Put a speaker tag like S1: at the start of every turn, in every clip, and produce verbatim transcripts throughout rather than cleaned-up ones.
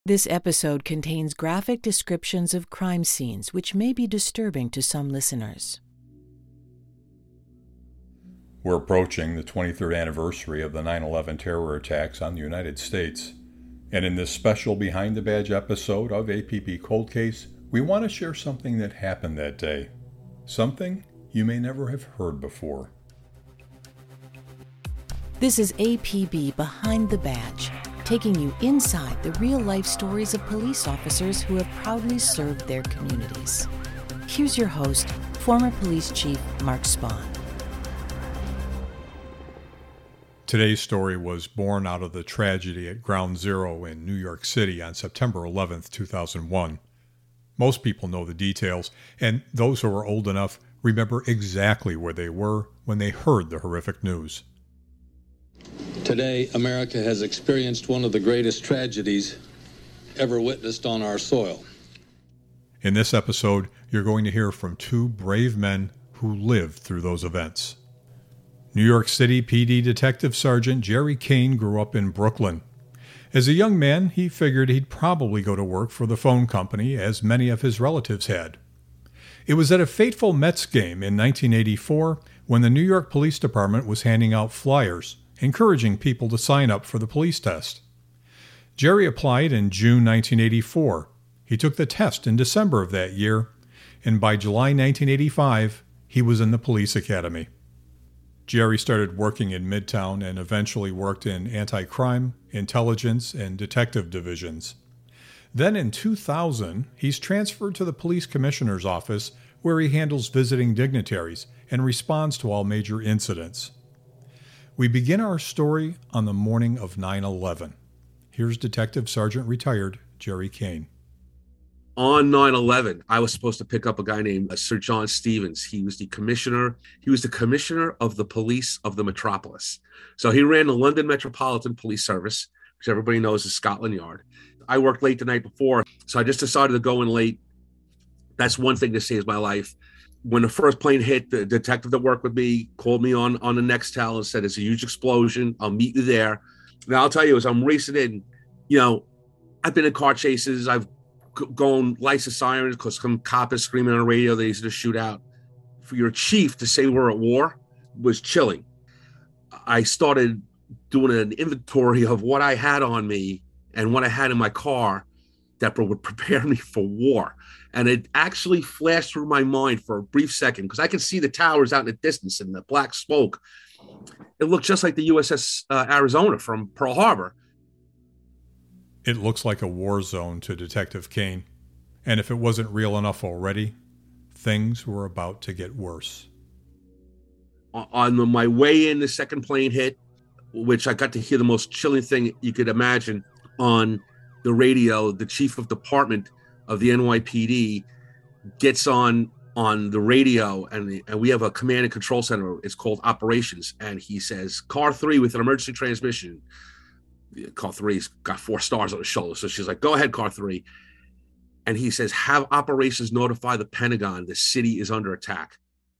S1: This episode contains graphic descriptions of crime scenes which may be disturbing to some listeners.
S2: We're approaching the twenty-third anniversary of the nine eleven terror attacks on the United States. And in this special Behind the Badge episode of A P B Cold Case, we want to share something that happened that day. Something you may never have heard before.
S1: This is A P B Behind the Badge, taking you inside the real-life stories of police officers who have proudly served their communities. Here's your host, former police chief Mark Spahn.
S2: Today's story was born out of the tragedy at Ground Zero in New York City on September eleventh, two thousand one. Most people know the details, and those who are old enough remember exactly where they were when they heard the horrific news.
S3: Today, America has experienced one of the greatest tragedies ever witnessed on our soil.
S2: In this episode, you're going to hear from two brave men who lived through those events. New York City P D Detective Sergeant Jerry Kane grew up in Brooklyn. As a young man, he figured he'd probably go to work for the phone company, as many of his relatives had. It was at a fateful Mets game in nineteen eighty-four when the New York Police Department was handing out flyers, encouraging people to sign up for the police test. Jerry applied in June nineteen eighty-four. He took the test in December of that year, and by July nineteen eighty-five, he was in the police academy. Jerry started working in Midtown and eventually worked in anti-crime, intelligence, and detective divisions. Then in two thousand, he's transferred to the police commissioner's office, where he handles visiting dignitaries and responds to all major incidents. We begin our story on the morning of nine eleven. Here's Detective Sergeant Retired Jerry Kane.
S4: On nine eleven, I was supposed to pick up a guy named uh, Sir John Stevens. He was the commissioner. He was the commissioner of the police of the metropolis. So he ran the London Metropolitan Police Service, which everybody knows is Scotland Yard. I worked late the night before, so I just decided to go in late. That's one thing that saves my life. When the first plane hit, the detective that worked with me called me on, on the Nextel and said, "It's a huge explosion. I'll meet you there." Now, I'll tell you, as I'm racing in, you know, I've been in car chases. I've g- gone lights of sirens because some cop is screaming on the radio that he's going to shoot out. For your chief to say we're at war was chilling. I started doing an inventory of what I had on me and what I had in my car that would prepare me for war. And it actually flashed through my mind for a brief second because I could see the towers out in the distance and the black smoke. It looked just like the U S S uh, Arizona from Pearl Harbor.
S2: It looks like a war zone to Detective Kane. And if it wasn't real enough already, things were about to get worse.
S4: On the, my way in, the second plane hit, which I got to hear the most chilling thing you could imagine on the radio. The chief of department of the N Y P D gets on on the radio, and, and we have a command and control center. It's called operations. And he says, "Car three with an emergency transmission." Car three's got four stars on his shoulder. So she's like, "Go ahead, car three." And he says, "Have operations notify the Pentagon. The city is under attack."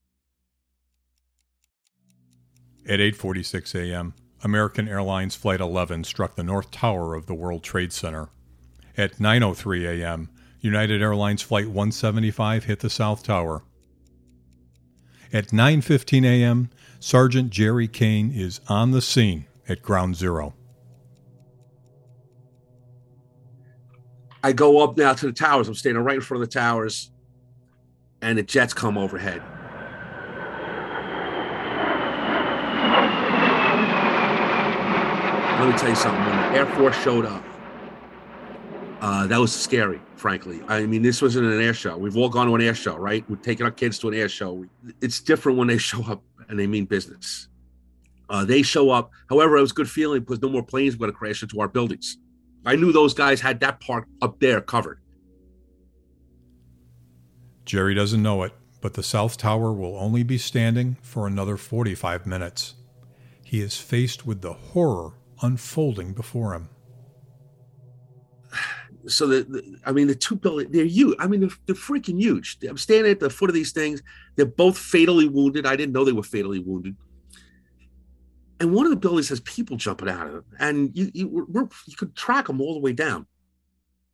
S2: At eight forty-six a.m., American Airlines Flight eleven struck the North Tower of the World Trade Center. At nine oh three a.m., United Airlines Flight one seventy-five hit the South Tower. At nine fifteen a.m., Sergeant Jerry Kane is on the scene at Ground Zero.
S4: I go up now to the towers. I'm standing right in front of the towers, and the jets come overhead. Let me tell you something. When the Air Force showed up, uh, that was scary, frankly. I mean, this wasn't an air show. We've all gone to an air show, right? We're taking our kids to an air show. It's different when they show up and they mean business. Uh, they show up. However, it was a good feeling because no more planes were going to crash into our buildings. I knew those guys had that part up there covered.
S2: Jerry doesn't know it, but the South Tower will only be standing for another forty-five minutes. He is faced with the horror unfolding before him.
S4: So, the, the I mean, the two buildings, they're huge. I mean, they're, they're freaking huge. I'm standing at the foot of these things. They're both fatally wounded. I didn't know they were fatally wounded. And one of the buildings has people jumping out of it. And you you, we're, you could track them all the way down.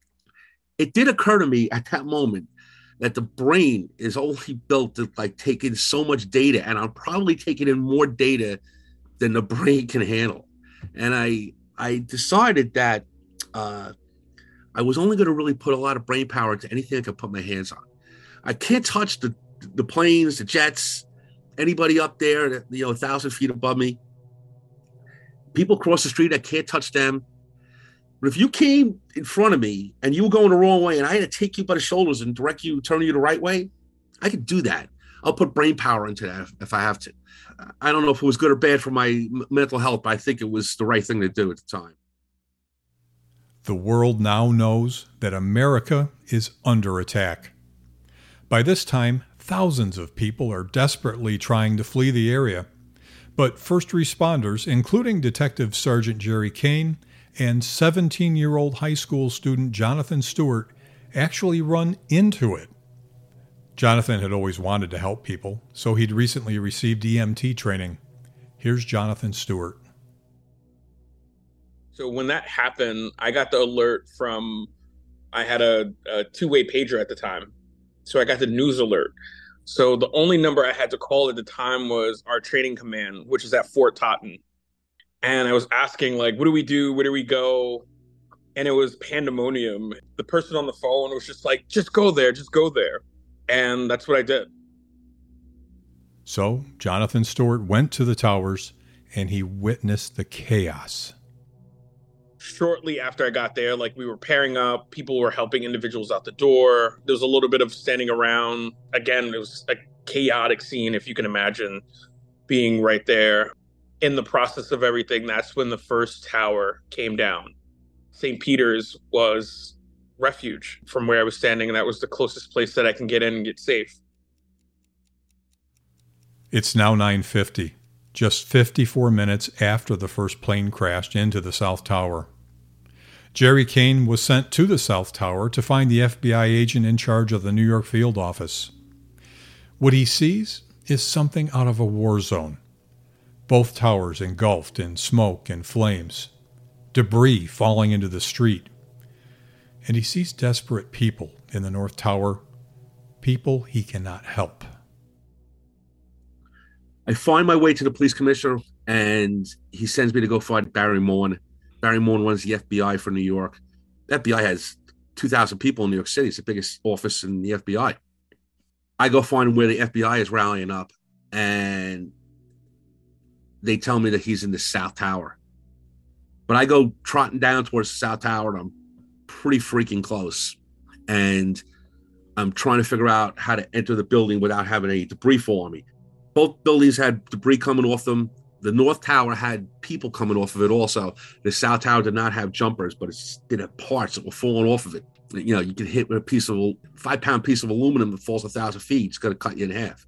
S4: it did occur to me at that moment that the brain is only built to like take in so much data, and I'm probably taking in more data than the brain can handle. And I I decided that uh, I was only going to really put a lot of brain power into anything I could put my hands on. I can't touch the the planes, the jets, anybody up there that, you know, a thousand feet above me. People cross the street, I can't touch them. But if you came in front of me and you were going the wrong way and I had to take you by the shoulders and direct you, turn you the right way, I could do that. I'll put brain power into that if, if I have to. I don't know if it was good or bad for my m- mental health, but I think it was the right thing to do at the time.
S2: The world now knows that America is under attack. By this time, thousands of people are desperately trying to flee the area. But first responders, including Detective Sergeant Jerry Kane and seventeen-year-old high school student Jonathan Stewart, actually run into it. Jonathan had always wanted to help people, so he'd recently received E M T training. Here's Jonathan Stewart.
S5: So when that happened, I got the alert from, I had a, a two-way pager at the time. So I got the news alert. So the only number I had to call at the time was our training command, which is at Fort Totten. And I was asking, like, what do we do? Where do we go? And it was pandemonium. The person on the phone was just like, just go there, just go there. And that's what I did.
S2: So Jonathan Stewart went to the towers and he witnessed the chaos.
S5: Shortly after I got there, like, we were pairing up, people were helping individuals out the door. There was a little bit of standing around. Again, it was a chaotic scene, if you can imagine being right there. In the process of everything, that's when the first tower came down. Saint Peter's was refuge from where I was standing, and that was the closest place that I can get in and get safe.
S2: It's now nine fifty, just fifty-four minutes after the first plane crashed into the South Tower. Jerry Kane was sent to the South Tower to find the F B I agent in charge of the New York field office. What he sees is something out of a war zone. Both towers engulfed in smoke and flames, debris falling into the street. And he sees desperate people in the North Tower, people he cannot help.
S4: I find my way to the police commissioner, and he sends me to go find Barry Morn. Barry Morn runs the F B I for New York. The F B I has two thousand people in New York City. It's the biggest office in the F B I. I go find where the F B I is rallying up, and they tell me that he's in the South Tower. But I go trotting down towards the South Tower, and I'm pretty freaking close. And I'm trying to figure out how to enter the building without having any debris fall on me. Both buildings had debris coming off them. The North Tower had people coming off of it also. The South Tower did not have jumpers, but it did have parts that were falling off of it. You know, you get hit with a piece of five-pound piece of aluminum that falls a thousand feet. It's going to cut you in half.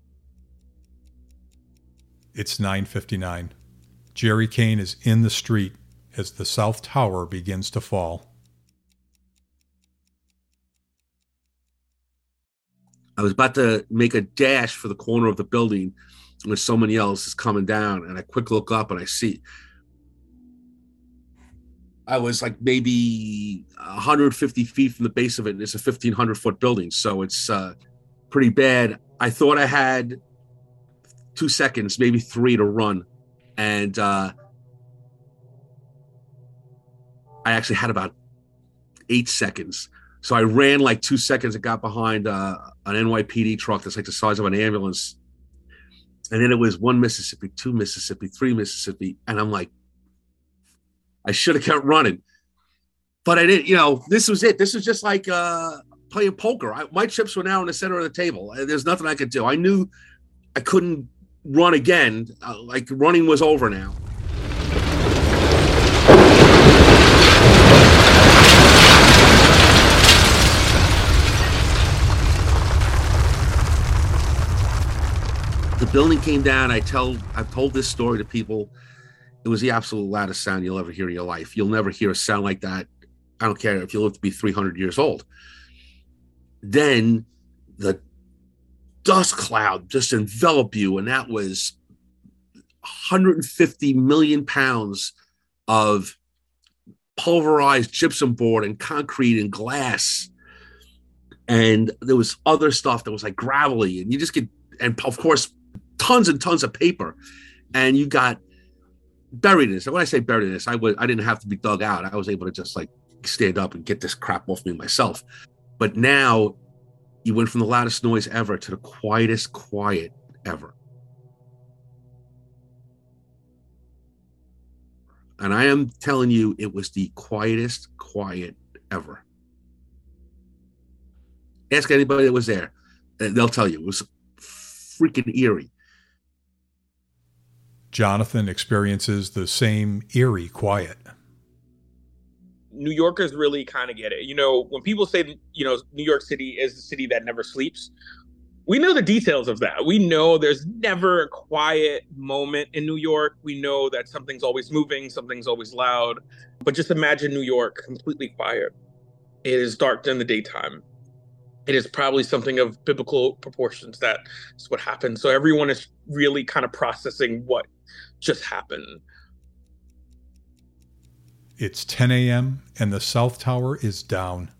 S2: It's nine fifty-nine. Jerry Kane is in the street as the South Tower begins to fall.
S4: I was about to make a dash for the corner of the building when someone else is coming down, and I quick look up and I see. I was like maybe one hundred fifty feet from the base of it, and it's a fifteen hundred foot building, so it's uh, pretty bad. I thought I had two seconds, maybe three to run, and uh, I actually had about eight seconds. So I ran like two seconds and got behind uh, an N Y P D truck that's like the size of an ambulance. And then it was one Mississippi, two Mississippi, three Mississippi. And I'm like, I should have kept running. But I didn't, you know, this was it. This was just like uh, playing poker. I, my chips were now in the center of the table. There's nothing I could do. I knew I couldn't run again. Uh, like running was over now. The building came down. I tell, I've told this story to people. It was the absolute loudest sound you'll ever hear in your life. You'll never hear a sound like that. I don't care if you live to be three hundred years old. Then the dust cloud just enveloped you, and that was one hundred fifty million pounds of pulverized gypsum board and concrete and glass. And there was other stuff that was like gravelly, and you just get, and of course, tons and tons of paper. And you got buried in this. And when I say buried in this, I was I didn't have to be dug out. I was able to just like stand up and get this crap off me myself. But now you went from the loudest noise ever to the quietest quiet ever. And I am telling you, it was the quietest quiet ever. Ask anybody that was there. They'll tell you. It was freaking eerie.
S2: Jonathan experiences the same eerie quiet.
S5: New Yorkers really kind of get it. You know, when people say, you know, New York City is the city that never sleeps, we know the details of that. We know there's never a quiet moment in New York. We know that something's always moving, something's always loud. But just imagine New York completely quiet. It is dark during the daytime. It is probably something of biblical proportions. That is what happened. So everyone is really kind of processing what just happened.
S2: It's ten a.m. and the South Tower is down.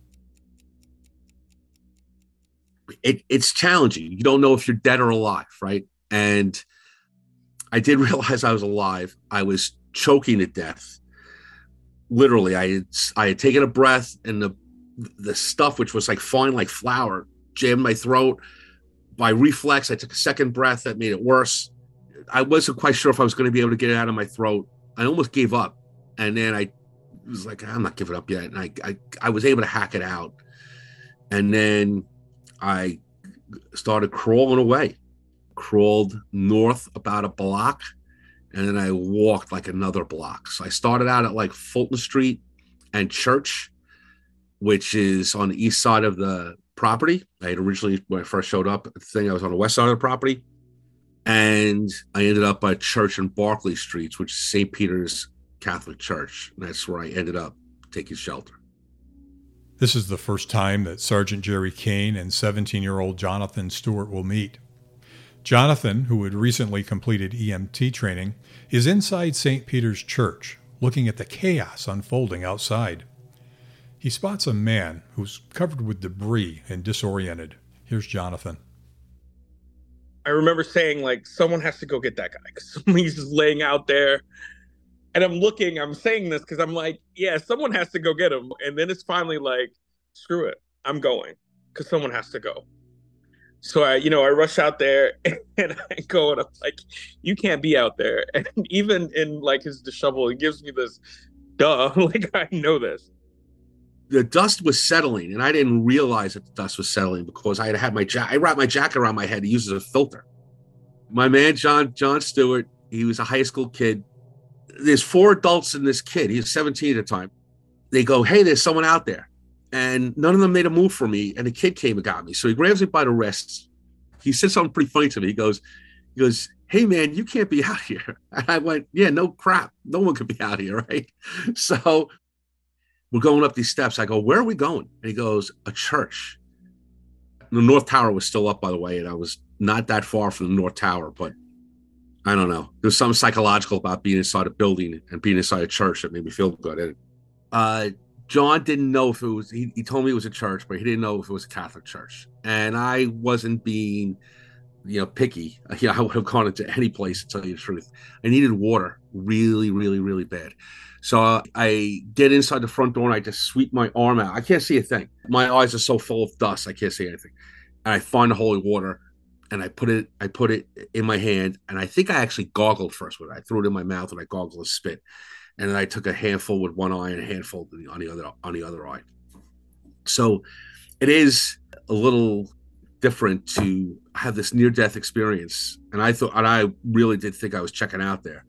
S4: It, it's challenging. You don't know if you're dead or alive, right? And I did realize I was alive. I was choking to death. Literally, I had, I had taken a breath, and the the stuff, which was like fine like flour, jammed my throat. By reflex, I took a second breath. That made it worse. I wasn't quite sure if I was going to be able to get it out of my throat. I almost gave up. And then I was like, I'm not giving up yet. And I, I, I was able to hack it out. And then I started crawling away, crawled north about a block, and then I walked like another block. So I started out at like Fulton Street and Church, which is on the east side of the property. I had originally, when I first showed up at the thing, I was on the west side of the property. And I ended up at Church and Barclay Streets, which is Saint Peter's Catholic Church. And that's where I ended up taking shelter.
S2: This is the first time that Sergeant Jerry Kane and seventeen-year-old Jonathan Stewart will meet. Jonathan, who had recently completed E M T training, is inside Saint Peter's Church, looking at the chaos unfolding outside. He spots a man who's covered with debris and disoriented. Here's Jonathan.
S5: I remember saying, like, someone has to go get that guy because he's just laying out there. And I'm looking, I'm saying this because I'm like, yeah, someone has to go get him. And then it's finally like, screw it, I'm going because someone has to go. So I, you know, I rush out there and I go and I'm like, you can't be out there. And even in like his dishevel, he gives me this, duh, like I know this.
S4: The dust was settling, and I didn't realize that the dust was settling because I had had my jacket. I wrapped my jacket around my head to use it as a filter. My man, John John Stewart, he was a high school kid. There's four adults in this kid. He was seventeen at the time. They go, hey, there's someone out there. And none of them made a move for me, and the kid came and got me. So he grabs me by the wrists. He said something pretty funny to me. He goes, he goes, hey, man, you can't be out here. And I went, yeah, no crap. No one could be out here, right? So we're going up these steps. I go, where are we going? And he goes, a church. The North Tower was still up, by the way, and I was not that far from the North Tower, but I don't know. There's something psychological about being inside a building and being inside a church that made me feel good. And uh, John didn't know if it was, he, he told me it was a church, but he didn't know if it was a Catholic church. And I wasn't being, you know, picky. You know, I would have gone into any place to tell you the truth. I needed water really, really, really bad. So uh, I get inside the front door and I just sweep my arm out. I can't see a thing. My eyes are so full of dust, I can't see anything. And I find the holy water and I put it, I put it in my hand. And I think I actually goggled first with it. I threw it in my mouth and I goggled and spit. And then I took a handful with one eye and a handful on the other, on the other eye. So it is a little different to have this near-death experience. And I thought, and I really did think I was checking out there.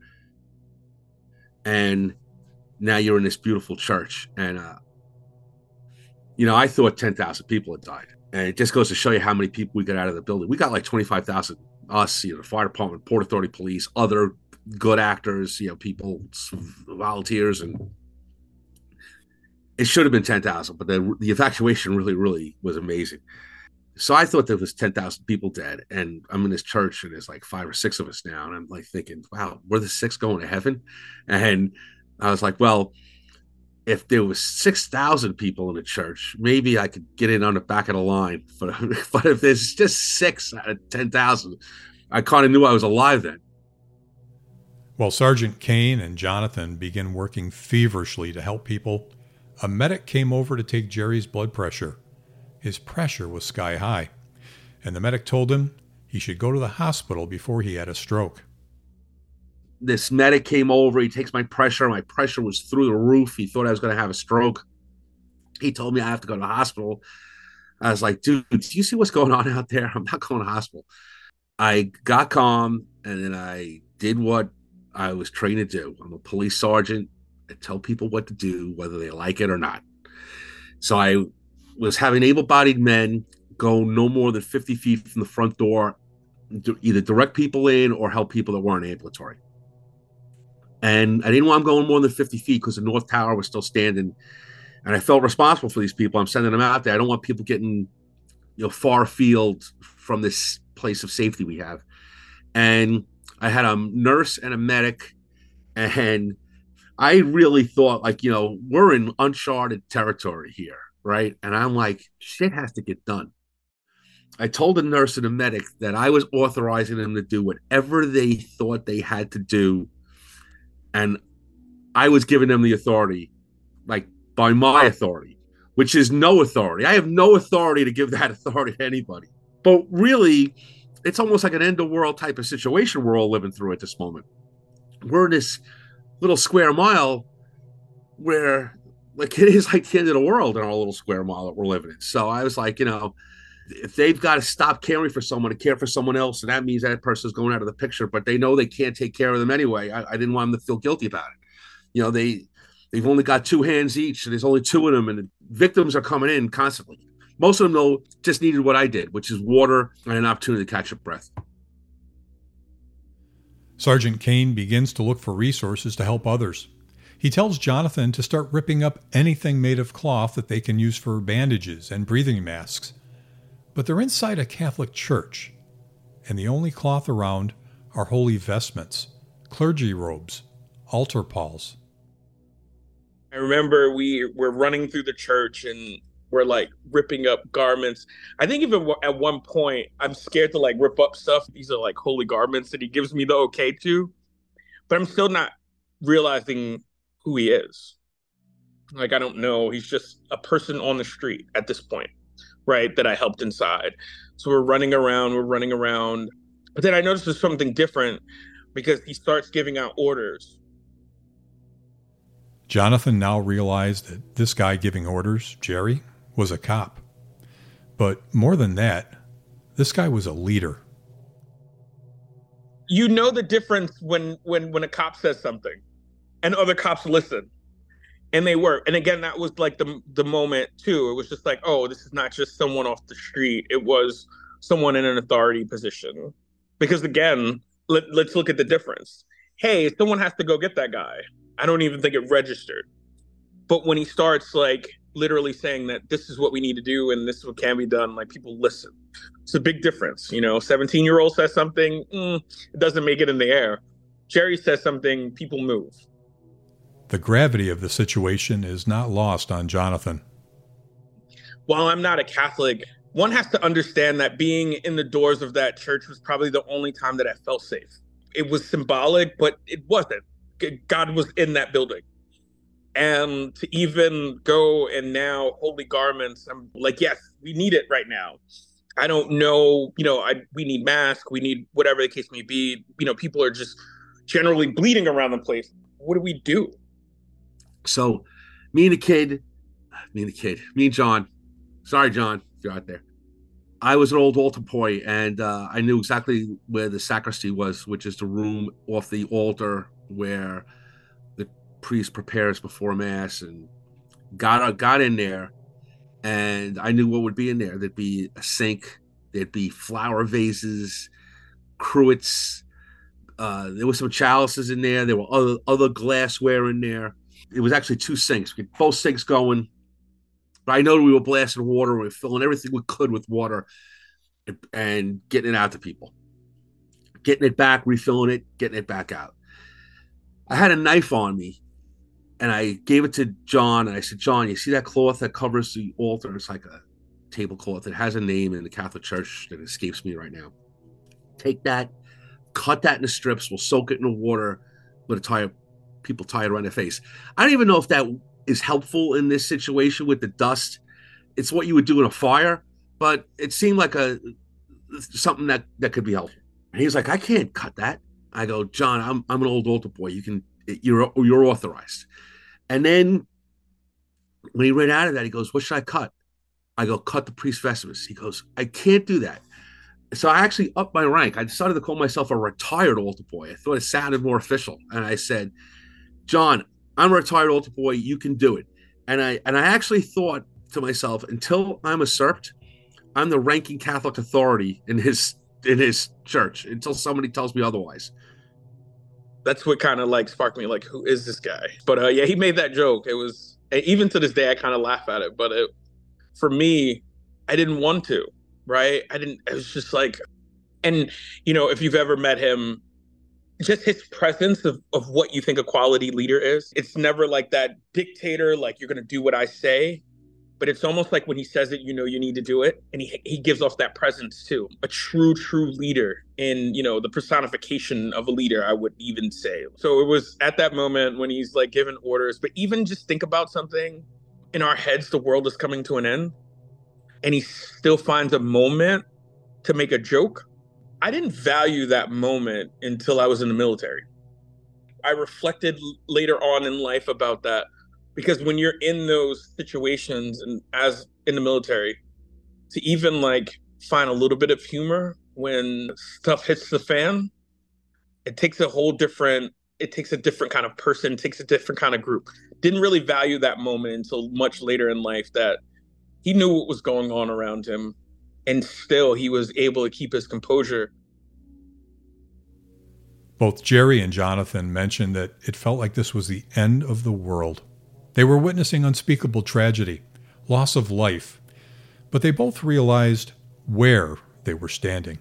S4: And now you're in this beautiful church. And, uh, you know, I thought ten thousand people had died. And it just goes to show you how many people we got out of the building. We got like twenty-five thousand, us, you know, the fire department, Port Authority police, other good actors, you know, people, volunteers. And it should have been ten thousand, but the, the evacuation really, really was amazing. So I thought there was ten thousand people dead. And I'm in this church and there's like five or six of us now. And I'm like thinking, wow, we're the six going to heaven? And I was like, well, if there was six thousand people in the church, maybe I could get in on the back of the line. But, but if there's just six out of ten thousand, I kind of knew I was alive then.
S2: While Sergeant Kane and Jonathan began working feverishly to help people, a medic came over to take Jerry's blood pressure. His pressure was sky high, and the medic told him he should go to the hospital before he had a stroke.
S4: This medic came over. He takes my pressure. My pressure was through the roof. He thought I was going to have a stroke. He told me I have to go to the hospital. I was like, dude, do you see what's going on out there? I'm not going to the hospital. I got calm, and then I did what I was trained to do. I'm a police sergeant. I tell people what to do, whether they like it or not. So I was having able-bodied men go no more than fifty feet from the front door, either direct people in or help people that weren't ambulatory. And I didn't want them going more than fifty feet because the North Tower was still standing. And I felt responsible for these people. I'm sending them out there. I don't want people getting, you know, far afield from this place of safety we have. And I had a nurse and a medic. And I really thought, like, you know, we're in uncharted territory here, right? And I'm like, shit has to get done. I told the nurse and the medic that I was authorizing them to do whatever they thought they had to do. And I was giving them the authority, like by my authority, which is no authority. I have no authority to give that authority to anybody. But really, it's almost like an end of world type of situation we're all living through at this moment. We're in this little square mile where, like, it is like the end of the world in our little square mile that we're living in. So I was like, you know, if they've got to stop caring for someone and care for someone else, and that means that person's going out of the picture, but they know they can't take care of them anyway. I, I didn't want them to feel guilty about it. You know, they, they've only got two hands each, and there's only two of them, and the victims are coming in constantly. Most of them, though, just needed what I did, which is water and an opportunity to catch a breath.
S2: Sergeant Kane begins to look for resources to help others. He tells Jonathan to start ripping up anything made of cloth that they can use for bandages and breathing masks. But they're inside a Catholic church, and the only cloth around are holy vestments, clergy robes, altar palls.
S5: I remember we were running through the church and we're like ripping up garments. I think even at one point, I'm scared to like rip up stuff. These are like holy garments that he gives me the okay to, but I'm still not realizing who he is. Like, I don't know. He's just a person on the street at this point, right? That I helped inside. So we're running around, we're running around. But then I noticed there's something different because he starts giving out orders.
S2: Jonathan now realized that this guy giving orders, Jerry, was a cop. But more than that, this guy was a leader.
S5: You know the difference when when when a cop says something and other cops listen. And they were. And again, that was like the the moment too. It was just like, oh, this is not just someone off the street. It was someone in an authority position. Because again, let, let's look at the difference. Hey, someone has to go get that guy. I don't even think it registered. But when he starts like literally saying that this is what we need to do and this is what can be done, like people listen. It's a big difference. You know, seventeen year old says something, mm, it doesn't make it in the air. Jerry says something, people move.
S2: The gravity of the situation is not lost on Jonathan.
S5: While I'm not a Catholic, one has to understand that being in the doors of that church was probably the only time that I felt safe. It was symbolic, but it wasn't. God was in that building. And to even go and now holy garments, I'm like, yes, we need it right now. I don't know, you know, I we need masks, we need whatever the case may be. You know, people are just generally bleeding around the place. What do we do?
S4: So me and the kid, me and the kid, me and John, sorry, John, if you're out there. I was an old altar boy, and uh, I knew exactly where the sacristy was, which is the room off the altar where the priest prepares before mass, and got, got in there, and I knew what would be in there. There'd be a sink, there'd be flower vases, cruets, uh, there were some chalices in there, there were other, other glassware in there. It was actually two sinks. We had both sinks going. But I know we were blasting water. We were filling everything we could with water and, and getting it out to people. Getting it back, refilling it, getting it back out. I had a knife on me. And I gave it to John, and I said, John, you see that cloth that covers the altar? It's like a tablecloth. It has a name in the Catholic Church that escapes me right now. Take that, cut that into strips. We'll soak it in the water. Let it tie, people tie it around their face. I don't even know if that is helpful in this situation with the dust. It's what you would do in a fire, but it seemed like a something that, that could be helpful. And he's like, I can't cut that. I go, John, I'm I'm an old altar boy. You can, you're you're authorized. And then when he ran out of that, he goes, what should I cut? I go, cut the priest vestments. He goes, I can't do that. So I actually upped my rank. I decided to call myself a retired altar boy. I thought it sounded more official. And I said, John, I'm a retired altar boy. You can do it. And I and I actually thought to myself, until I'm usurped, I'm the ranking Catholic authority in his in his church until somebody tells me otherwise.
S5: That's what kind of like sparked me, like, who is this guy? But uh, yeah, he made that joke. It was, even to this day, I kind of laugh at it. But it, for me, I didn't want to, right? I didn't, it was just like, and, you know, if you've ever met him, just his presence of, of what you think a quality leader is. It's never like that dictator, like, you're going to do what I say. But it's almost like when he says it, you know, you need to do it. And he he gives off that presence too. A true, true leader in, you know, the personification of a leader, I would even say. So it was at that moment when he's like giving orders, but even just think about something in our heads, the world is coming to an end. And he still finds a moment to make a joke. I didn't value that moment until I was in the military. I reflected later on in life about that. Because when you're in those situations and as in the military, to even like find a little bit of humor when stuff hits the fan, it takes a whole different, it takes a different kind of person, it takes a different kind of group. Didn't really value that moment until much later in life, that he knew what was going on around him. And still he was able to keep his composure.
S2: Both Jerry and Jonathan mentioned that it felt like this was the end of the world. They were witnessing unspeakable tragedy, loss of life, but they both realized where they were standing.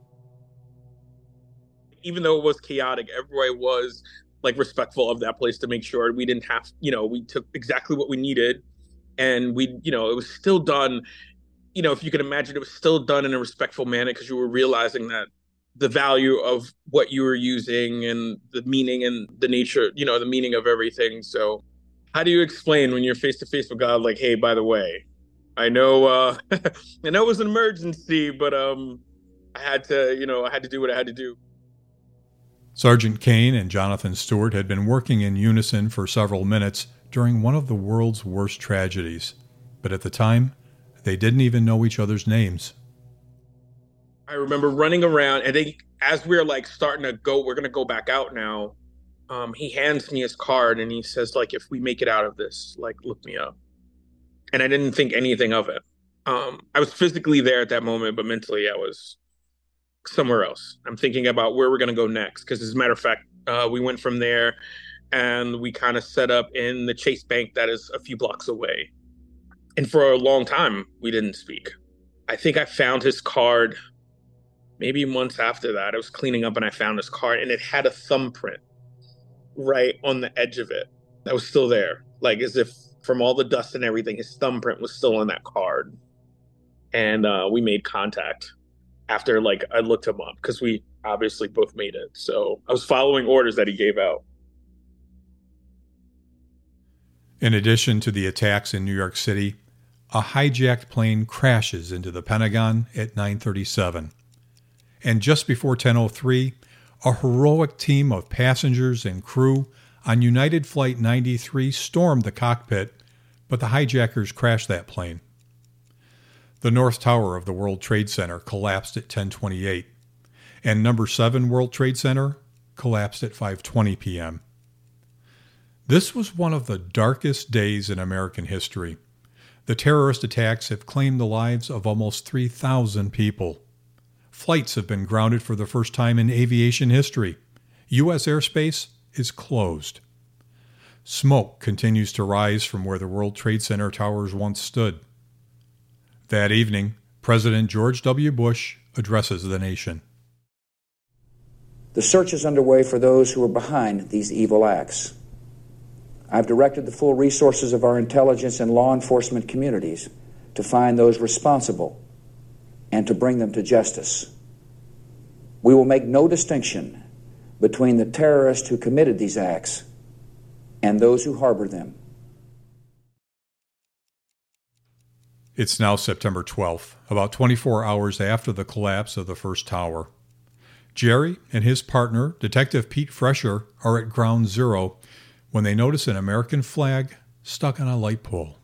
S5: Even though it was chaotic, everybody was like respectful of that place to make sure we didn't have, you know, we took exactly what we needed, and we, you know, it was still done, you know, if you can imagine, it was still done in a respectful manner because you were realizing that the value of what you were using and the meaning and the nature, you know, the meaning of everything. So how do you explain when you're face to face with God, like, hey, by the way, I know, uh, I know it was an emergency, but um, I had to, you know, I had to do what I had to do.
S2: Sergeant Kane and Jonathan Stewart had been working in unison for several minutes during one of the world's worst tragedies, but at the time, they didn't even know each other's names.
S5: I remember running around, and they, as we we're like starting to go, we're gonna go back out now. Um, he hands me his card and he says, like, if we make it out of this, like, look me up. And I didn't think anything of it. Um, I was physically there at that moment, but mentally I was somewhere else. I'm thinking about where we're going to go next. Because as a matter of fact, uh, we went from there and we kind of set up in the Chase Bank that is a few blocks away. And for a long time, we didn't speak. I think I found his card maybe months after that. I was cleaning up and I found his card, and it had a thumbprint right on the edge of it that was still there, like as if from all the dust and everything, his thumbprint was still on that card. And uh we made contact after, like, I looked him up because we obviously both made it, so I was following orders that he gave out.
S2: In addition to the attacks in New York City, a hijacked plane crashes into the Pentagon at nine thirty-seven, and just before ten oh three, a heroic team of passengers and crew on United Flight ninety-three stormed the cockpit, but the hijackers crashed that plane. The North Tower of the World Trade Center collapsed at ten twenty-eight, and Number seven World Trade Center collapsed at five twenty p.m. This was one of the darkest days in American history. The terrorist attacks have claimed the lives of almost three thousand people. Flights have been grounded for the first time in aviation history. U S airspace is closed. Smoke continues to rise from where the World Trade Center towers once stood. That evening, President George W. Bush addresses the nation.
S6: The search is underway for those who are behind these evil acts. I've directed the full resources of our intelligence and law enforcement communities to find those responsible and to bring them to justice. We will make no distinction between the terrorists who committed these acts and those who harbor them.
S2: It's now September twelfth, about twenty-four hours after the collapse of the first tower. Jerry and his partner, Detective Pete Fresher, are at Ground Zero when they notice an American flag stuck on a light pole.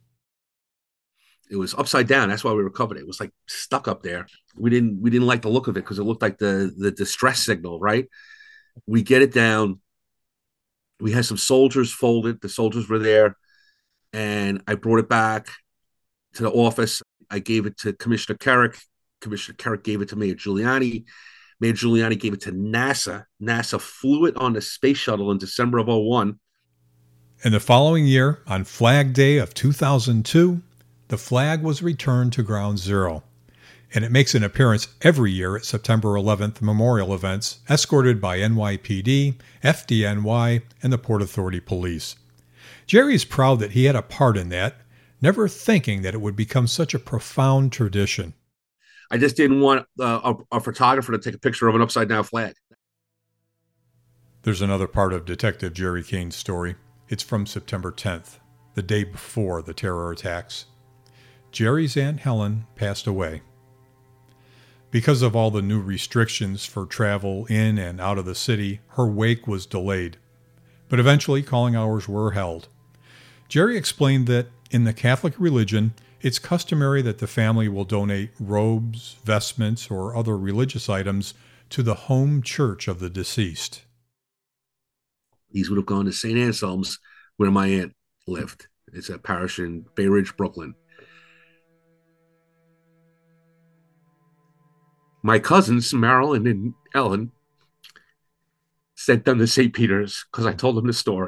S4: It was upside down. That's why we recovered it. It was like stuck up there. We didn't we didn't like the look of it because it looked like the the distress signal, right? We get it down. We had some soldiers folded. The soldiers were there, and I brought it back to the office. I gave it to Commissioner Carrick. Commissioner Carrick gave it to Mayor Giuliani. Mayor Giuliani gave it to NASA. NASA flew it on the space shuttle in December of oh one.
S2: And the following year, on Flag Day of two thousand two, the flag was returned to Ground Zero. And it makes an appearance every year at September eleventh memorial events, escorted by N Y P D, F D N Y, and the Port Authority Police. Jerry is proud that he had a part in that, never thinking that it would become such a profound tradition.
S4: I just didn't want uh, a, a photographer to take a picture of an upside-down flag.
S2: There's another part of Detective Jerry Kane's story. It's from September tenth, the day before the terror attacks. Jerry's Aunt Helen passed away. Because of all the new restrictions for travel in and out of the city, her wake was delayed. But eventually, calling hours were held. Jerry explained that in the Catholic religion, it's customary that the family will donate robes, vestments, or other religious items to the home church of the deceased.
S4: These would have gone to Saint Anselm's, where my aunt lived. It's a parish in Bay Ridge, Brooklyn. My cousins, Marilyn and Ellen, sent them to Saint Peter's because I told them the story.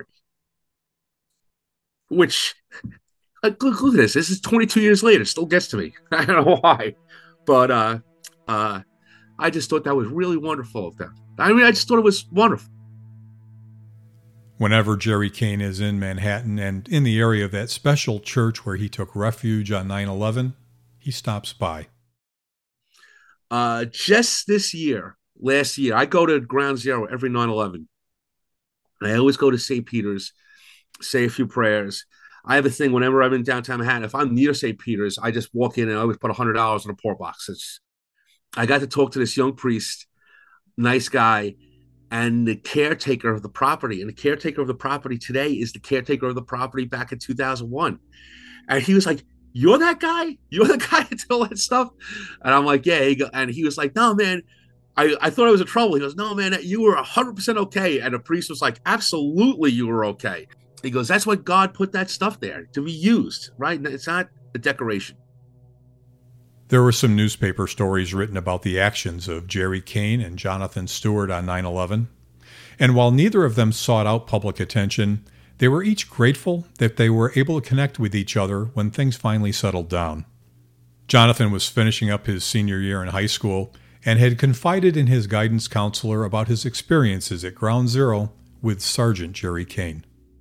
S4: Which, look, look at this. This is twenty-two years later. It still gets to me. I don't know why. But uh, uh, I just thought that was really wonderful of them. I mean, I just thought it was wonderful.
S2: Whenever Jerry Kane is in Manhattan and in the area of that special church where he took refuge on nine eleven, he stops by.
S4: Uh, just this year, last year, I go to Ground Zero every nine eleven. And I always go to Saint Peter's, say a few prayers. I have a thing whenever I'm in downtown Manhattan, if I'm near Saint Peter's, I just walk in and I always put one hundred dollars in a poor box. It's, I got to talk to this young priest, nice guy, and the caretaker of the property. And the caretaker of the property today is the caretaker of the property back in two thousand one. And he was like, "You're that guy? You're the guy that did all that stuff?" And I'm like, "Yeah." He go, and he was like, "No, man, I, I thought I was in trouble." He goes, "No, man, you were one hundred percent okay." And the priest was like, "Absolutely, you were okay." He goes, "That's what God put that stuff there, to be used, right? It's not a decoration."
S2: There were some newspaper stories written about the actions of Jerry Kane and Jonathan Stewart on nine eleven. And while neither of them sought out public attention, they were each grateful that they were able to connect with each other when things finally settled down. Jonathan was finishing up his senior year in high school and had confided in his guidance counselor about his experiences at Ground Zero with Sergeant Jerry Kane.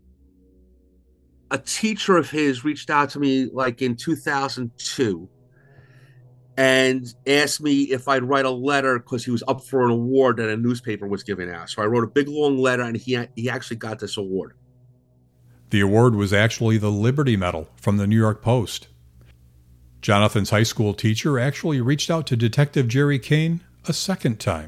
S4: A teacher of his reached out to me like in two thousand two and asked me if I'd write a letter because he was up for an award that a newspaper was giving out. So I wrote a big, long letter, and he he actually got this award.
S2: The award was actually the Liberty Medal from the New York Post. Jonathan's high school teacher actually reached out to Detective Jerry Kane a second time.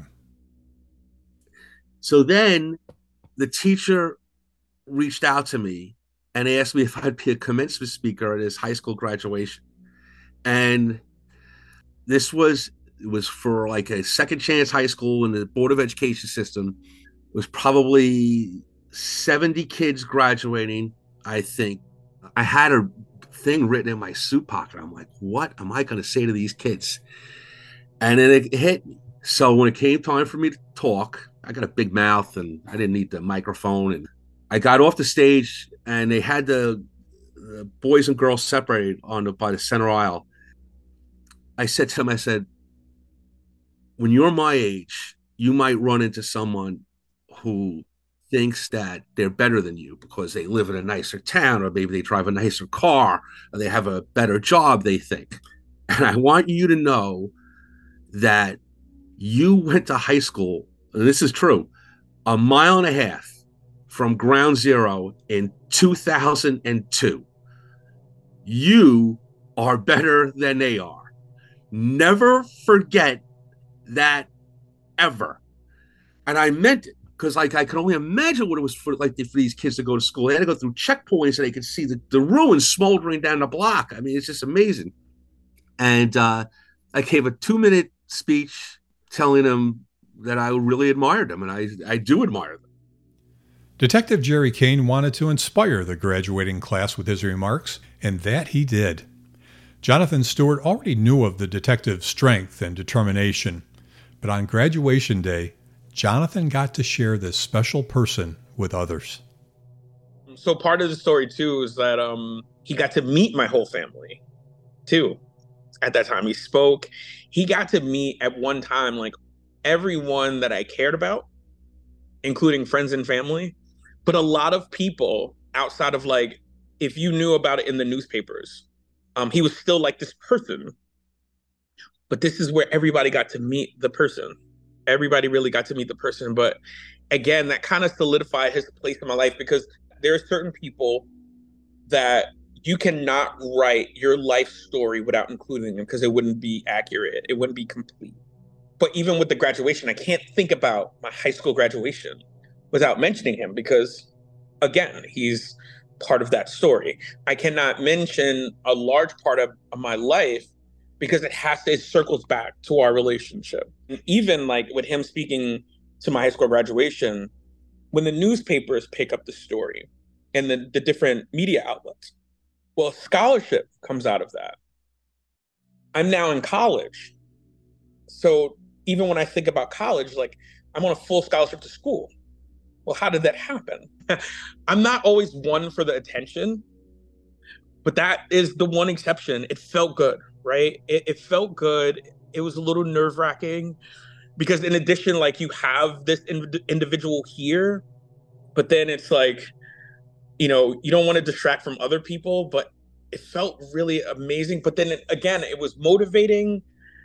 S4: So then the teacher reached out to me and asked me if I'd be a commencement speaker at his high school graduation. And this was, it was for like a second chance high school in the Board of Education system. It was probably seventy kids graduating, I think. I had a thing written in my suit pocket. I'm like, what am I going to say to these kids? And then it hit me. So when it came time for me to talk, I got a big mouth and I didn't need the microphone. And I got off the stage and they had the, the boys and girls separated on the, by the center aisle. I said to them, I said, when you're my age, you might run into someone who thinks that they're better than you because they live in a nicer town, or maybe they drive a nicer car, or they have a better job, they think. And I want you to know that you went to high school, and this is true, a mile and a half from ground zero in two thousand two. You are better than they are. Never forget that, ever. And I meant it, because like I could only imagine what it was for, like for these kids to go to school. They had to go through checkpoints, and they could see the, the ruins smoldering down the block. I mean, it's just amazing. And uh, I gave a two-minute speech telling them that I really admired them, and I, I do admire them.
S2: Detective Jerry Kane wanted to inspire the graduating class with his remarks, and that he did. Jonathan Stewart already knew of the detective's strength and determination, but on graduation day, Jonathan got to share this special person with others.
S5: So part of the story, too, is that um, he got to meet my whole family, too. At that time, he spoke. He got to meet at one time, like, everyone that I cared about, including friends and family. But a lot of people outside of, like, if you knew about it in the newspapers, um, he was still like this person. But this is where everybody got to meet the person. Everybody really got to meet the person. But again, that kind of solidified his place in my life, because there are certain people that you cannot write your life story without including them, because it wouldn't be accurate. It wouldn't be complete. But even with the graduation, I can't think about my high school graduation without mentioning him, because, again, he's part of that story. I cannot mention a large part of, of my life because it has to, it circles back to our relationship. And even like with him speaking to my high school graduation, when the newspapers pick up the story and the, the different media outlets, well, scholarship comes out of that. I'm now in college. So even when I think about college, like, I'm on a full scholarship to school. Well, how did that happen? I'm not always one for the attention, but that is the one exception. It felt good, right? It, it felt good. It was a little nerve-wracking because in addition, like, you have this in- individual here, but then it's like, you know, you don't want to distract from other people, but it felt really amazing. But then again, it was motivating.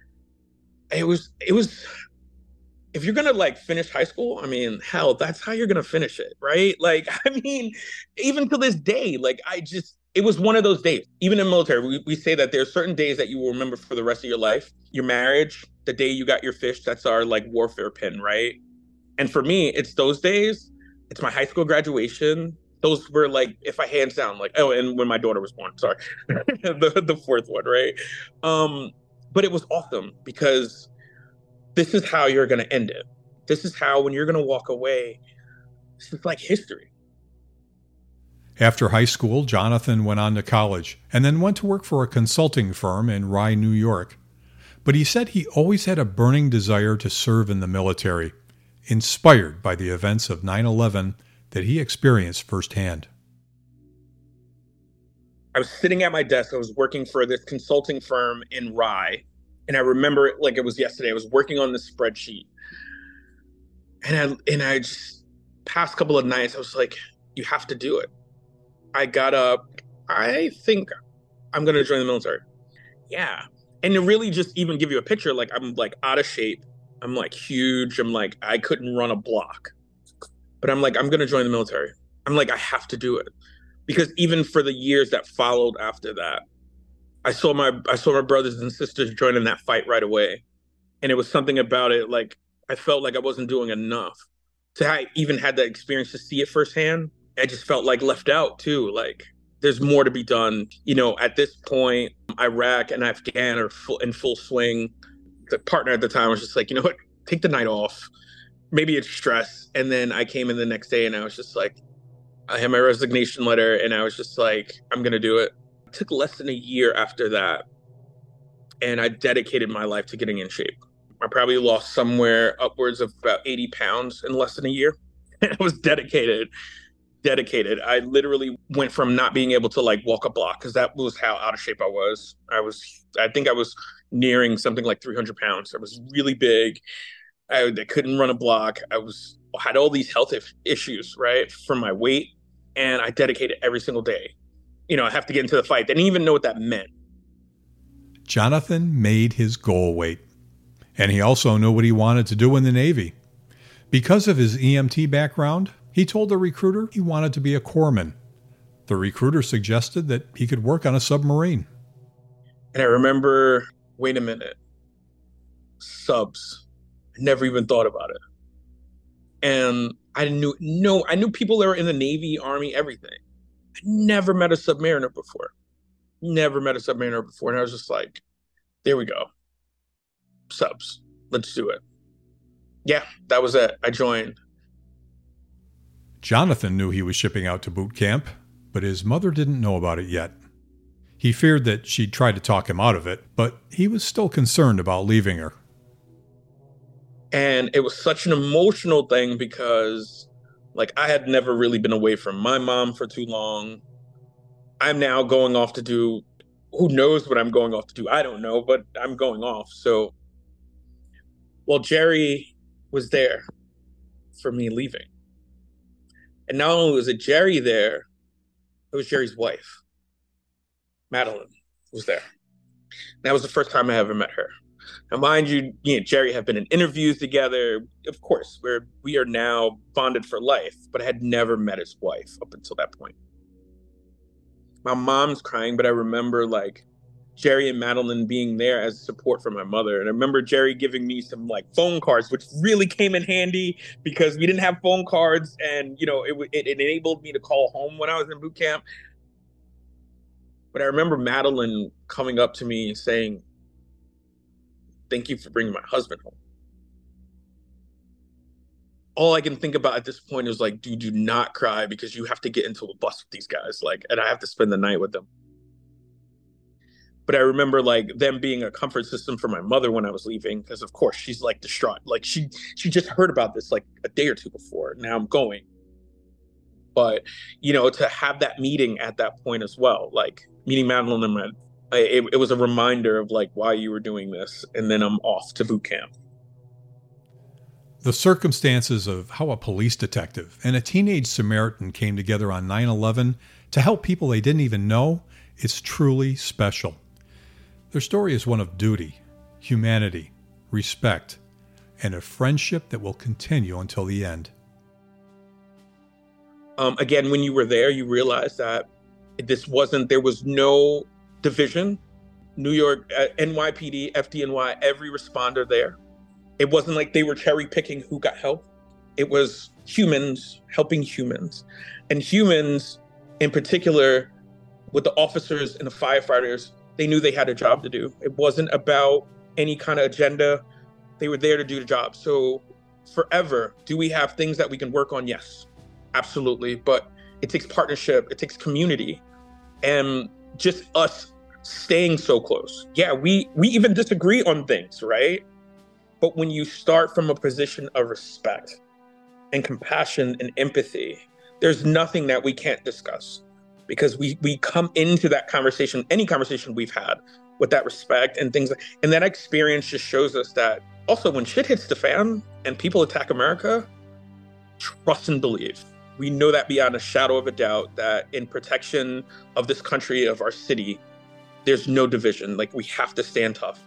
S5: It was, it was, if you're going to like finish high school, I mean, hell, that's how you're going to finish it, right? Like, I mean, even to this day, like, I just, it was one of those days. Even in military, we, we say that there are certain days that you will remember for the rest of your life. Your marriage, the day you got your fish, that's our like warfare pin, right? And for me, it's those days. It's my high school graduation. Those were like, if I hands down, like, oh, and when my daughter was born, sorry, the, the fourth one, right? Um, but it was awesome because this is how you're going to end it. This is how, when you're going to walk away, this is like history.
S2: After high school, Jonathan went on to college and then went to work for a consulting firm in Rye, New York. But he said he always had a burning desire to serve in the military, inspired by the events of nine eleven that he experienced firsthand.
S5: I was sitting at my desk. I was working for this consulting firm in Rye. And I remember it like it was yesterday. I was working on this spreadsheet. And I, and I just, past couple of nights, I was like, you have to do it. I got up. I think I'm going to join the military. Yeah. And to really just even give you a picture, like, I'm like out of shape. I'm like huge. I'm like, I couldn't run a block. But I'm like, I'm going to join the military. I'm like, I have to do it. Because even for the years that followed after that, I saw my I saw my brothers and sisters joining that fight right away. And it was something about it, like, I felt like I wasn't doing enough to ha- even had that experience to see it firsthand. I just felt like left out too. Like, there's more to be done. You know, at this point, Iraq and Afghan are full, in full swing. The partner at the time was just like, you know what, take the night off. Maybe it's stress. And then I came in the next day and I was just like, I had my resignation letter and I was just like, I'm going to do it. It took less than a year after that. And I dedicated my life to getting in shape. I probably lost somewhere upwards of about eighty pounds in less than a year. I was dedicated, dedicated. I literally went from not being able to like walk a block, because that was how out of shape I was. I was, I think I was nearing something like three hundred pounds. I was really big. I, I couldn't run a block. I was had all these health issues, right, from my weight, and I dedicated every single day. You know, I have to get into the fight. They didn't even know what that meant.
S2: Jonathan made his goal weight, and he also knew what he wanted to do in the Navy. Because of his E M T background, he told the recruiter he wanted to be a corpsman. The recruiter suggested that he could work on a submarine.
S5: And I remember, wait a minute, subs. I never even thought about it. And I knew no, I knew people that were in the Navy, Army, everything. I never met a submariner before. Never met a submariner before. And I was just like, there we go. Subs. Let's do it. Yeah, that was it. I joined.
S2: Jonathan knew he was shipping out to boot camp, but his mother didn't know about it yet. He feared that she'd try to talk him out of it, but he was still concerned about leaving her.
S5: And it was such an emotional thing because, like, I had never really been away from my mom for too long. I'm now going off to do, who knows what I'm going off to do? I don't know, but I'm going off. So, well, Jerry was there for me leaving. And not only was it Jerry there, it was Jerry's wife. Madeline was there. And that was the first time I ever met her. Now, mind you, me and Jerry have been in interviews together. Of course, we're, we are now bonded for life, but I had never met his wife up until that point. My mom's crying, but I remember like Jerry and Madeline being there as support for my mother. And I remember Jerry giving me some like phone cards, which really came in handy because we didn't have phone cards. And, you know, it, it, it enabled me to call home when I was in boot camp. But I remember Madeline coming up to me saying, "Thank you for bringing my husband home." All I can think about at this point is like, dude, do not cry because you have to get into a bus with these guys. Like, and I have to spend the night with them. But I remember like them being a comfort system for my mother when I was leaving, because of course she's like distraught. Like she, she just heard about this like a day or two before. Now I'm going. But, you know, to have that meeting at that point as well, like meeting Madeline and my, it, it was a reminder of like why you were doing this. And then I'm off to boot camp.
S2: The circumstances of how a police detective and a teenage Samaritan came together on nine eleven to help people they didn't even know is truly special. Their story is one of duty, humanity, respect, and a friendship that will continue until the end.
S5: Um, again, when you were there, you realized that this wasn't, there was no division. New York, uh, N Y P D, F D N Y, every responder there. It wasn't like they were cherry picking who got help. It was humans helping humans. And humans, in particular, with the officers and the firefighters, they knew they had a job to do. It wasn't about any kind of agenda. They were there to do the job. So forever, do we have things that we can work on? Yes, absolutely. But it takes partnership. It takes community. And just us staying so close. Yeah, we, we even disagree on things, right? But when you start from a position of respect and compassion and empathy, there's nothing that we can't discuss because we, we come into that conversation, any conversation we've had, with that respect and things. And that experience just shows us that also when shit hits the fan and people attack America, trust and believe. We know that beyond a shadow of a doubt that in protection of this country, of our city, there's no division. Like, we have to stand tough.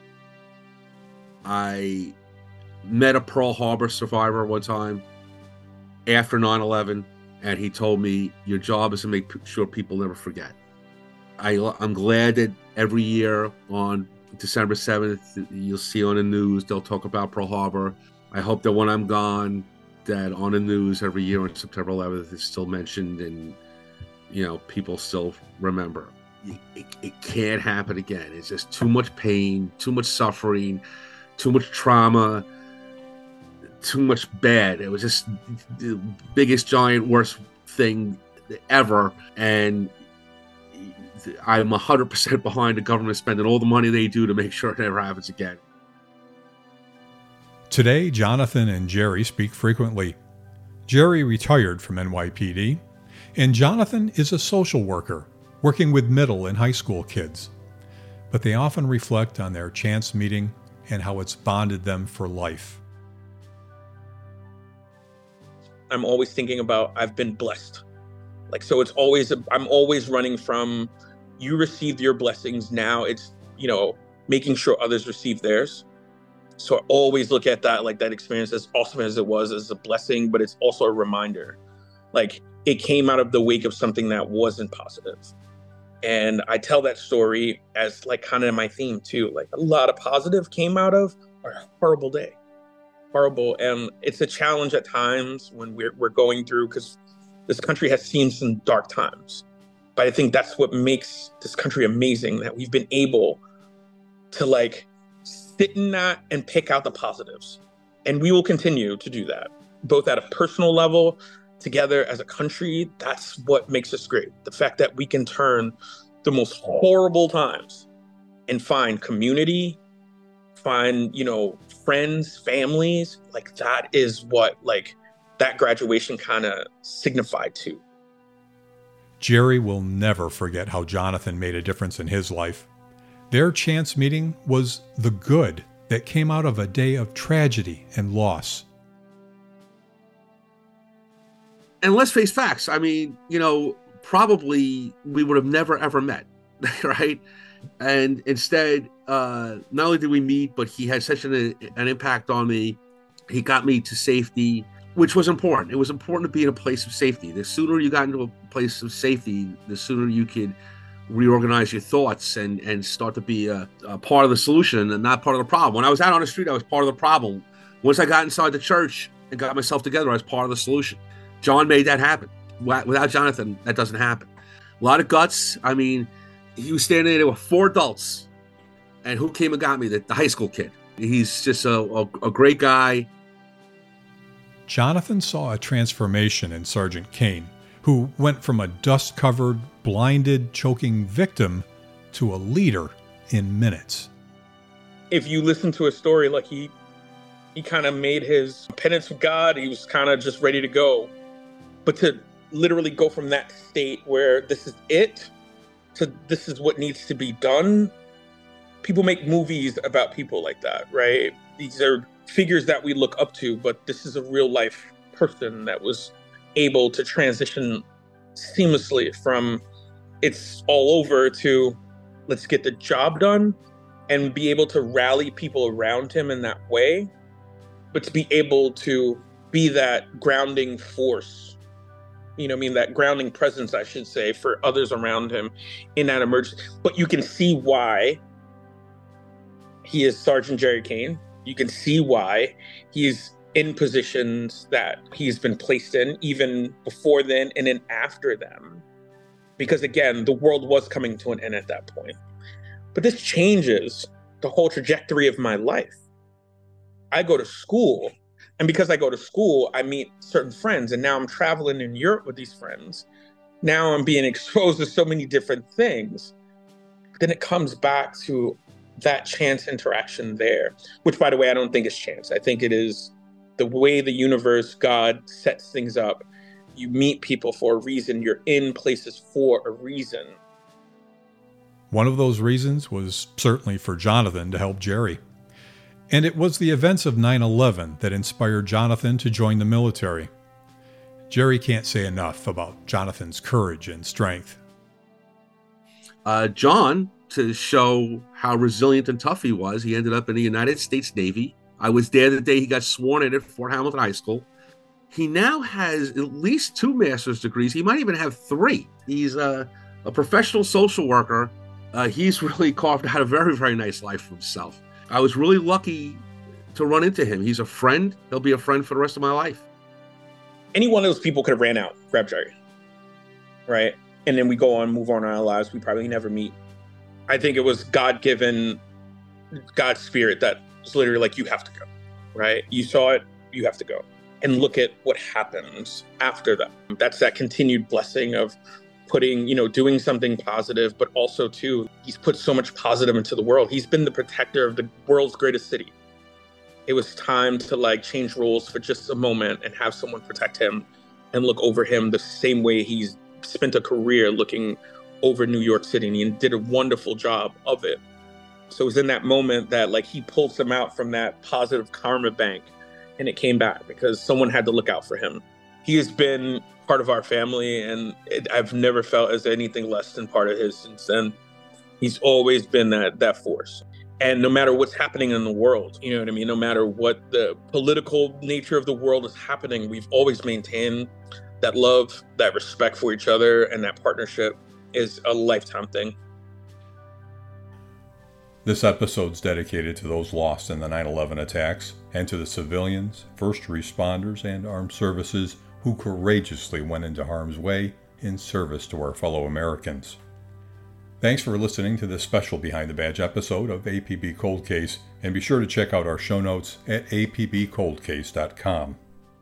S4: I met a Pearl Harbor survivor one time after nine eleven, and he told me, your job is to make sure people never forget. I, I'm glad that every year on December seventh, you'll see on the news, they'll talk about Pearl Harbor. I hope that when I'm gone, that on the news every year on September eleventh is still mentioned and, you know, people still remember. It, it can't happen again. It's just too much pain, too much suffering, too much trauma, too much bad. It was just the biggest, giant, worst thing ever. And I'm one hundred percent behind the government spending all the money they do to make sure it never happens again.
S2: Today, Jonathan and Jerry speak frequently. Jerry retired from N Y P D, and Jonathan is a social worker, working with middle and high school kids. But they often reflect on their chance meeting and how it's bonded them for life.
S5: I'm always thinking about I've been blessed. Like, so it's always, I'm always running from you received your blessings. Now it's, you know, making sure others receive theirs. So I always look at that, like that experience, as awesome as it was, as a blessing, but it's also a reminder. Like, it came out of the wake of something that wasn't positive. And I tell that story as like kind of my theme too. Like, a lot of positive came out of a horrible day. Horrible. And it's a challenge at times when we're, we're going through, because this country has seen some dark times. But I think that's what makes this country amazing, that we've been able to like sit in that and pick out the positives. And we will continue to do that, both at a personal level, together as a country. That's what makes us great. The fact that we can turn the most horrible times and find community, find, you know, friends, families, like that is what like that graduation kind of signified to.
S2: Jerry will never forget how Jonathan made a difference in his life. Their chance meeting was the good that came out of a day of tragedy and loss.
S4: And let's face facts. I mean, you know, probably we would have never, ever met, right? And instead, uh, not only did we meet, but he had such an, an impact on me. He got me to safety, which was important. It was important to be in a place of safety. The sooner you got into a place of safety, the sooner you could reorganize your thoughts and, and start to be a, a part of the solution and not part of the problem. When I was out on the street, I was part of the problem. Once I got inside the church and got myself together, I was part of the solution. John made that happen. Without Jonathan, that doesn't happen. A lot of guts. I mean, he was standing there with four adults. And who came and got me? The, the high school kid. He's just a, a, a great guy.
S2: Jonathan saw a transformation in Sergeant Kane, who went from a dust-covered, blinded, choking victim to a leader in minutes.
S5: If you listen to a story, like he, he kind of made his penance with God. He was kind of just ready to go. But to literally go from that state where this is it to this is what needs to be done. People make movies about people like that, right? These are figures that we look up to, but this is a real life person that was able to transition seamlessly from it's all over to let's get the job done, and be able to rally people around him in that way, but to be able to be that grounding force. You know, I mean, that grounding presence, I should say, for others around him in that emergency. But you can see why he is Sergeant Jerry Kane. You can see why he's in positions that he's been placed in, even before then and then after them. Because again, the world was coming to an end at that point. But this changes the whole trajectory of my life. I go to school. And because I go to school, I meet certain friends, and now I'm traveling in Europe with these friends. Now I'm being exposed to so many different things. Then it comes back to that chance interaction there, which, by the way, I don't think is chance. I think it is the way the universe, God, sets things up. You meet people for a reason. You're in places for a reason.
S2: One of those reasons was certainly for Jonathan to help Jerry. And it was the events of nine eleven that inspired Jonathan to join the military. Jerry can't say enough about Jonathan's courage and strength.
S4: Uh, John, to show how resilient and tough he was, he ended up in the United States Navy. I was there the day he got sworn in at Fort Hamilton High School. He now has at least two master's degrees. He might even have three. He's a, a professional social worker. Uh, he's really carved out a very, very nice life for himself. I was really lucky to run into him. He's a friend. He'll be a friend for the rest of my life.
S5: Any one of those people could have ran out, grabbed Jerry, right? And then we go on, move on in our lives. We probably never meet. I think it was God-given, God's spirit that was literally like, you have to go, right? You saw it, you have to go. And look at what happens after that. That's that continued blessing of putting, you know, doing something positive, but also too, he's put so much positive into the world. He's been the protector of the world's greatest city. It was time to like change rules for just a moment and have someone protect him and look over him the same way he's spent a career looking over New York City, and he did a wonderful job of it. So it was in that moment that like he pulls him out from that positive karma bank, and it came back because someone had to look out for him. he has been part of our family, and it, I've never felt as anything less than part of his since then. He's always been that that force. And no matter what's happening in the world, you know what I mean? No matter what the political nature of the world is happening, we've always maintained that love, that respect for each other, and that partnership is a lifetime thing.
S2: This episode's dedicated to those lost in the nine eleven attacks and to the civilians, first responders, and armed services who courageously went into harm's way in service to our fellow Americans. Thanks for listening to this special Behind the Badge episode of A P B Cold Case, and be sure to check out our show notes at a p b cold case dot com.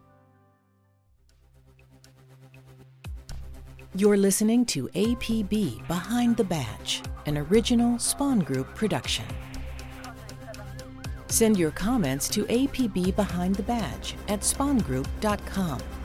S1: You're listening to A P B Behind the Badge, an original Spawn Group production. Send your comments to A P B Behind the Badge at spawn group dot com.